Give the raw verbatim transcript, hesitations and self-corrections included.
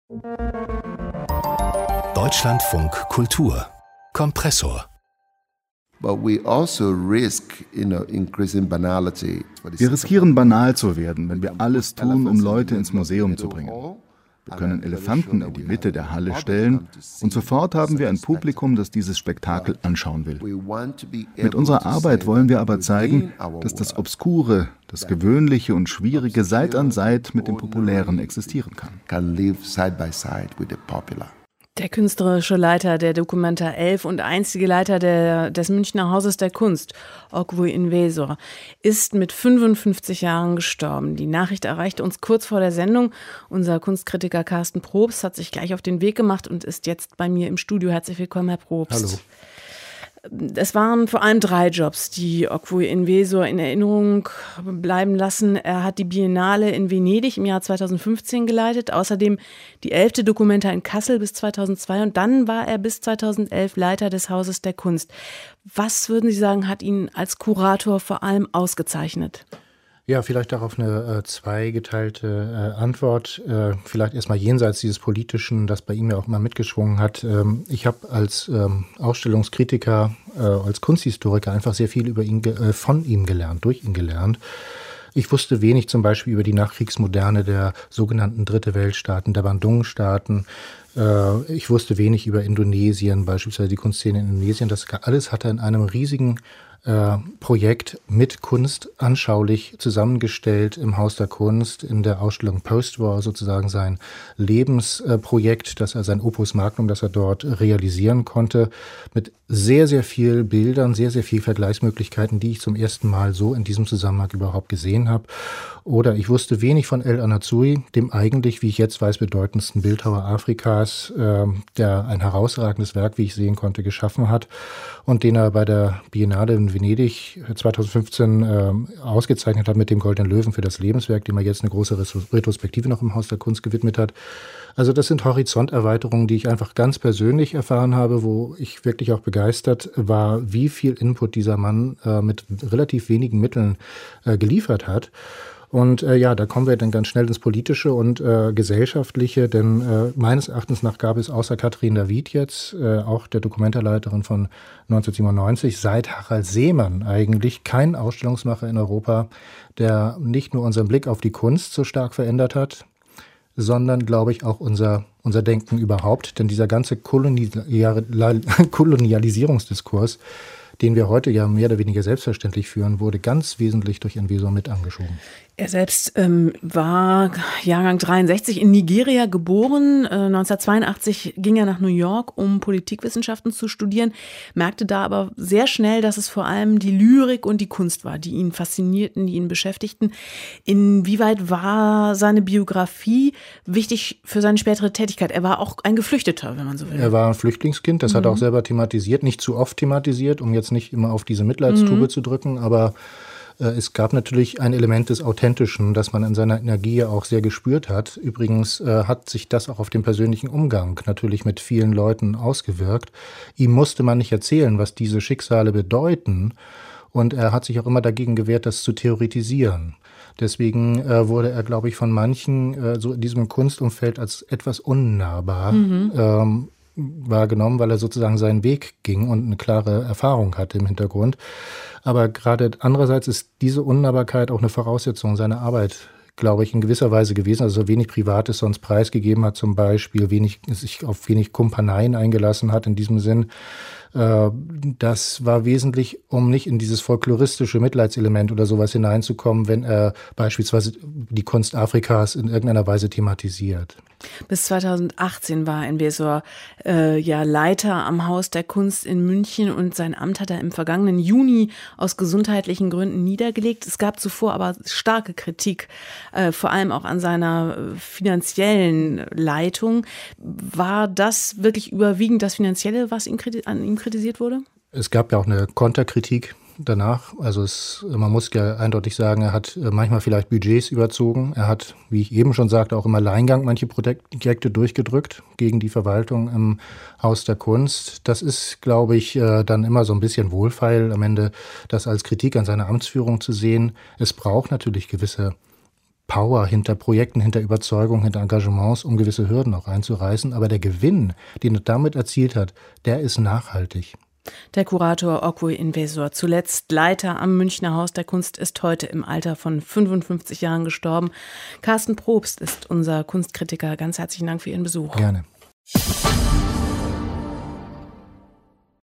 Deutschlandfunk Kultur Kompressor. Wir riskieren banal zu werden, wenn wir alles tun, um Leute ins Museum zu bringen. Wir können Elefanten in die Mitte der Halle stellen und sofort haben wir ein Publikum, das dieses Spektakel anschauen will. Mit unserer Arbeit wollen wir aber zeigen, dass das Obskure, das Gewöhnliche und Schwierige Seit an Seit mit dem Populären existieren kann. Der künstlerische Leiter der Documenta elf und einstige Leiter der, des Münchner Hauses der Kunst, Ogwu Inwesor, ist mit fünfundfünfzig Jahren gestorben. Die Nachricht erreichte uns kurz vor der Sendung. Unser Kunstkritiker Carsten Probst hat sich gleich auf den Weg gemacht und ist jetzt bei mir im Studio. Herzlich willkommen, Herr Probst. Hallo. Es waren vor allem drei Jobs, die Ogwu Inwesor in Erinnerung bleiben lassen. Er hat die Biennale in Venedig im Jahr zweitausendfünfzehn geleitet, außerdem die elfte Documenta in Kassel bis zweitausendzwei und dann war er bis zweitausendelf Leiter des Hauses der Kunst. Was würden Sie sagen, hat ihn als Kurator vor allem ausgezeichnet? Ja, vielleicht darauf eine äh, zweigeteilte äh, Antwort. Äh, vielleicht erstmal jenseits dieses Politischen, das bei ihm ja auch immer mitgeschwungen hat. Ähm, ich habe als ähm, Ausstellungskritiker, äh, als Kunsthistoriker einfach sehr viel über ihn, äh, von ihm gelernt, durch ihn gelernt. Ich wusste wenig zum Beispiel über die Nachkriegsmoderne der sogenannten Dritte Weltstaaten, der Bandung-Staaten. Äh, ich wusste wenig über Indonesien, beispielsweise die Kunstszene in Indonesien. Das alles hat er in einem riesigen Äh, Projekt mit Kunst anschaulich zusammengestellt im Haus der Kunst, in der Ausstellung Postwar sozusagen sein Lebensprojekt, äh, das er sein Opus Magnum, das er dort realisieren konnte, mit sehr, sehr viel Bildern, sehr, sehr viel Vergleichsmöglichkeiten, die ich zum ersten Mal so in diesem Zusammenhang überhaupt gesehen habe. Oder ich wusste wenig von El Anatsui, dem eigentlich, wie ich jetzt weiß, bedeutendsten Bildhauer Afrikas, äh, der ein herausragendes Werk, wie ich sehen konnte, geschaffen hat und den er bei der Biennale in Venedig zweitausendfünfzehn äh, ausgezeichnet hat mit dem Goldenen Löwen für das Lebenswerk, dem er jetzt eine große Retrospektive noch im Haus der Kunst gewidmet hat. Also das sind Horizonterweiterungen, die ich einfach ganz persönlich erfahren habe, wo ich wirklich auch begeistert war, wie viel Input dieser Mann äh, mit relativ wenigen Mitteln äh, geliefert hat. Und äh, ja, da kommen wir dann ganz schnell ins Politische und äh, Gesellschaftliche, denn äh, meines Erachtens nach gab es außer Katrin David jetzt, äh, auch der Dokumentarleiterin von neunzehnhundertsiebenundneunzig, seit Harald Seemann eigentlich keinen Ausstellungsmacher in Europa, der nicht nur unseren Blick auf die Kunst so stark verändert hat, sondern, glaube ich, auch unser, unser Denken überhaupt. Denn dieser ganze Kolonial- Kolonialisierungsdiskurs, den wir heute ja mehr oder weniger selbstverständlich führen, wurde ganz wesentlich durch Inwesor mit angeschoben. Er selbst ähm, war Jahrgang dreiundsechzig in Nigeria geboren. Äh, neunzehnhundertzweiundachtzig ging er nach New York, um Politikwissenschaften zu studieren, merkte da aber sehr schnell, dass es vor allem die Lyrik und die Kunst war, die ihn faszinierten, die ihn beschäftigten. Inwieweit war seine Biografie wichtig für seine spätere Tätigkeit? Er war auch ein Geflüchteter, wenn man so will. Er war ein Flüchtlingskind, das mhm. hat er auch selber thematisiert, nicht zu oft thematisiert, um jetzt nicht immer auf diese Mitleidstube mhm. zu drücken, aber es gab natürlich ein Element des Authentischen, das man in seiner Energie auch sehr gespürt hat. Übrigens äh, hat sich das auch auf den persönlichen Umgang natürlich mit vielen Leuten ausgewirkt. Ihm musste man nicht erzählen, was diese Schicksale bedeuten. Und er hat sich auch immer dagegen gewehrt, das zu theoretisieren. Deswegen äh, wurde er, glaube ich, von manchen äh, so in diesem Kunstumfeld als etwas unnahbar mhm. ähm, wahrgenommen, weil er sozusagen seinen Weg ging und eine klare Erfahrung hatte im Hintergrund. Aber gerade andererseits ist diese Unnahbarkeit auch eine Voraussetzung seiner Arbeit, glaube ich, in gewisser Weise gewesen. Also wenig Privates sonst preisgegeben hat zum Beispiel, wenig, sich auf wenig Kumpaneien eingelassen hat in diesem Sinn. Das war wesentlich, um nicht in dieses folkloristische Mitleidselement oder sowas hineinzukommen, wenn er beispielsweise die Kunst Afrikas in irgendeiner Weise thematisiert. Bis zweitausendachtzehn war Inwesor äh, ja Leiter am Haus der Kunst in München und sein Amt hat er im vergangenen Juni aus gesundheitlichen Gründen niedergelegt. Es gab zuvor aber starke Kritik, äh, vor allem auch an seiner äh, finanziellen Leitung. War das wirklich überwiegend das Finanzielle, was ihm, an ihm kritisiert wurde? Es gab ja auch eine Konterkritik danach. Also es, man muss ja eindeutig sagen, er hat manchmal vielleicht Budgets überzogen. Er hat, wie ich eben schon sagte, auch im Alleingang manche Projekte durchgedrückt gegen die Verwaltung im Haus der Kunst. Das ist, glaube ich, dann immer so ein bisschen wohlfeil, am Ende das als Kritik an seiner Amtsführung zu sehen. Es braucht natürlich gewisse Power hinter Projekten, hinter Überzeugung, hinter Engagements, um gewisse Hürden auch einzureißen. Aber der Gewinn, den er damit erzielt hat, der ist nachhaltig. Der Kurator Okwui Inwesor, zuletzt Leiter am Münchner Haus der Kunst, ist heute im Alter von fünfundfünfzig Jahren gestorben. Carsten Probst ist unser Kunstkritiker. Ganz herzlichen Dank für Ihren Besuch. Gerne.